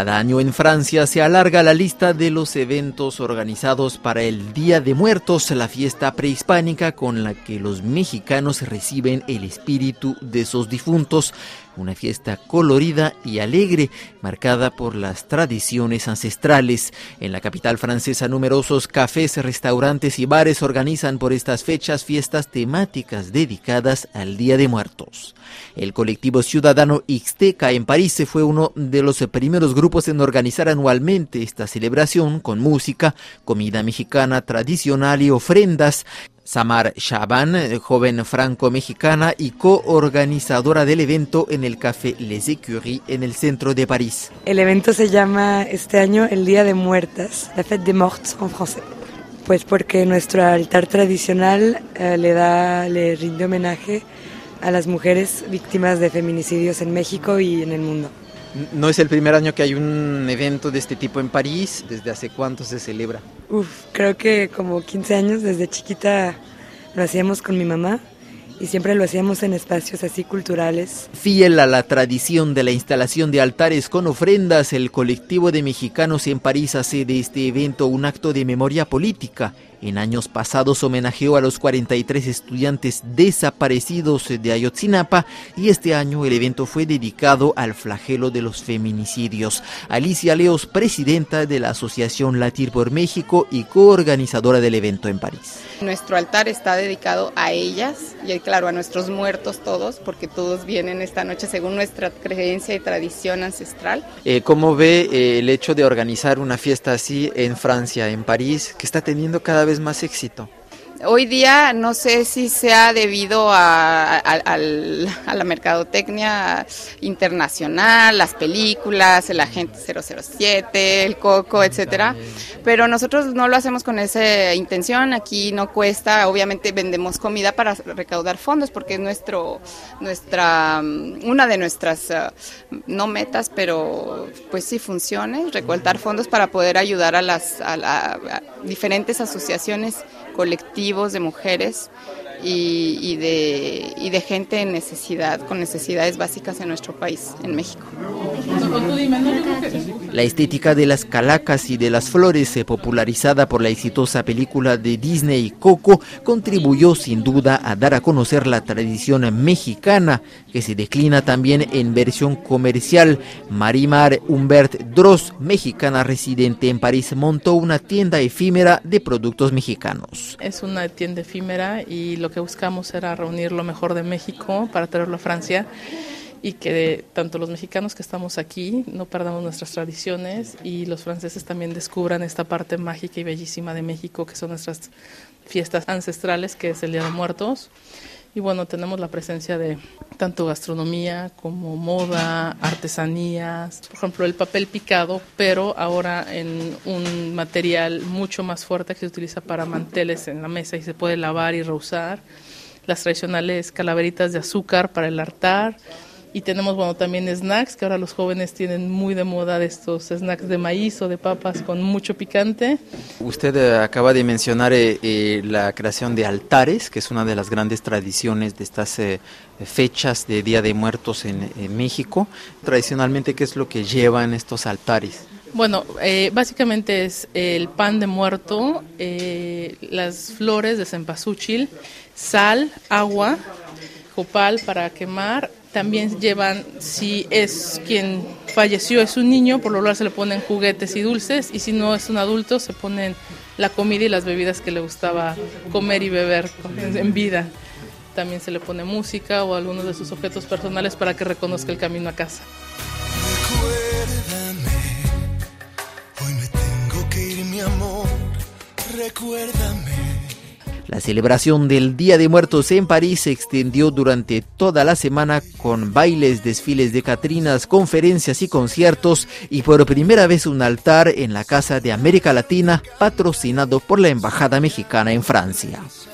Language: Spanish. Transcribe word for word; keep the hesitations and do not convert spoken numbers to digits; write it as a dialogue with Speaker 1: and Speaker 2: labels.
Speaker 1: Cada año en Francia se alarga la lista de los eventos organizados para el Día de Muertos, la fiesta prehispánica con la que los mexicanos reciben el espíritu de sus difuntos. Una fiesta colorida y alegre, marcada por las tradiciones ancestrales. En la capital francesa, numerosos cafés, restaurantes y bares organizan por estas fechas fiestas temáticas dedicadas al Día de Muertos. El colectivo ciudadano Ixteca en París fue uno de los primeros grupos en organizar anualmente esta celebración con música, comida mexicana tradicional y ofrendas. Samar Chaban, joven franco-mexicana y coorganizadora del evento en el Café Les Écuries en el centro de París.
Speaker 2: El evento se llama este año el Día de Muertas, la Fête des Morts en francés. Pues porque nuestro altar tradicional eh, le da, le rinde homenaje a las mujeres víctimas de feminicidios en México y en el mundo.
Speaker 1: No es el primer año que hay un evento de este tipo en París. ¿Desde hace cuánto se celebra?
Speaker 2: Uf, creo que como quince años, desde chiquita lo hacíamos con mi mamá y siempre lo hacíamos en espacios así culturales.
Speaker 1: Fiel a la tradición de la instalación de altares con ofrendas, el colectivo de mexicanos en París hace de este evento un acto de memoria política. En años pasados homenajeó a los cuarenta y tres estudiantes desaparecidos de Ayotzinapa y este año el evento fue dedicado al flagelo de los feminicidios. Alicia Leos, presidenta de la Asociación Latir por México y coorganizadora del evento en París.
Speaker 3: Nuestro altar está dedicado a ellas y claro, a nuestros muertos todos, porque todos vienen esta noche según nuestra creencia y tradición ancestral.
Speaker 1: Eh, ¿Cómo ve eh, el hecho de organizar una fiesta así en Francia, en París, que está teniendo cada vez más éxito?
Speaker 3: Hoy día no sé si sea debido a, a, a, a la mercadotecnia internacional, las películas, el Agente cero cero siete, el Coco, etcétera, pero nosotros no lo hacemos con esa intención. Aquí no cuesta, obviamente vendemos comida para recaudar fondos porque es nuestro, nuestra, una de nuestras, uh, no metas, pero pues sí funciones, recolectar fondos para poder ayudar a las a la, a diferentes asociaciones, colectivos de mujeres y, y, de, y de gente en necesidad, con necesidades básicas en nuestro país, en México.
Speaker 1: La estética de las calacas y de las flores, popularizada por la exitosa película de Disney Coco, contribuyó sin duda a dar a conocer la tradición mexicana, que se declina también en versión comercial. Marimar Humbert Droz, mexicana residente en París, montó una tienda efímera de productos mexicanos.
Speaker 4: Es una tienda efímera y lo que buscamos era reunir lo mejor de México para traerlo a Francia y que de, tanto los mexicanos que estamos aquí no perdamos nuestras tradiciones y los franceses también descubran esta parte mágica y bellísima de México que son nuestras fiestas ancestrales, que es el Día de Muertos. Y bueno, tenemos la presencia de tanto gastronomía como moda, artesanías, por ejemplo el papel picado, pero ahora en un material mucho más fuerte que se utiliza para manteles en la mesa y se puede lavar y reusar, las tradicionales calaveritas de azúcar para el altar. Y tenemos, bueno, también snacks, que ahora los jóvenes tienen muy de moda de estos snacks de maíz o de papas con mucho picante.
Speaker 1: Usted eh, acaba de mencionar eh, eh, la creación de altares, que es una de las grandes tradiciones de estas eh, fechas de Día de Muertos en, en México. Tradicionalmente, ¿qué es lo que llevan estos altares?
Speaker 4: Bueno, eh, básicamente es el pan de muerto, eh, las flores de cempasúchil, sal, agua, copal para quemar. También llevan, si es quien falleció, es un niño, por lo general se le ponen juguetes y dulces, y si no es un adulto, se ponen la comida y las bebidas que le gustaba comer y beber en vida. También se le pone música o algunos de sus objetos personales para que reconozca el camino a casa.
Speaker 5: Recuérdame, hoy me tengo que ir, mi amor, recuérdame.
Speaker 1: La celebración del Día de Muertos en París se extendió durante toda la semana con bailes, desfiles de catrinas, conferencias y conciertos y por primera vez un altar en la Casa de América Latina patrocinado por la Embajada Mexicana en Francia.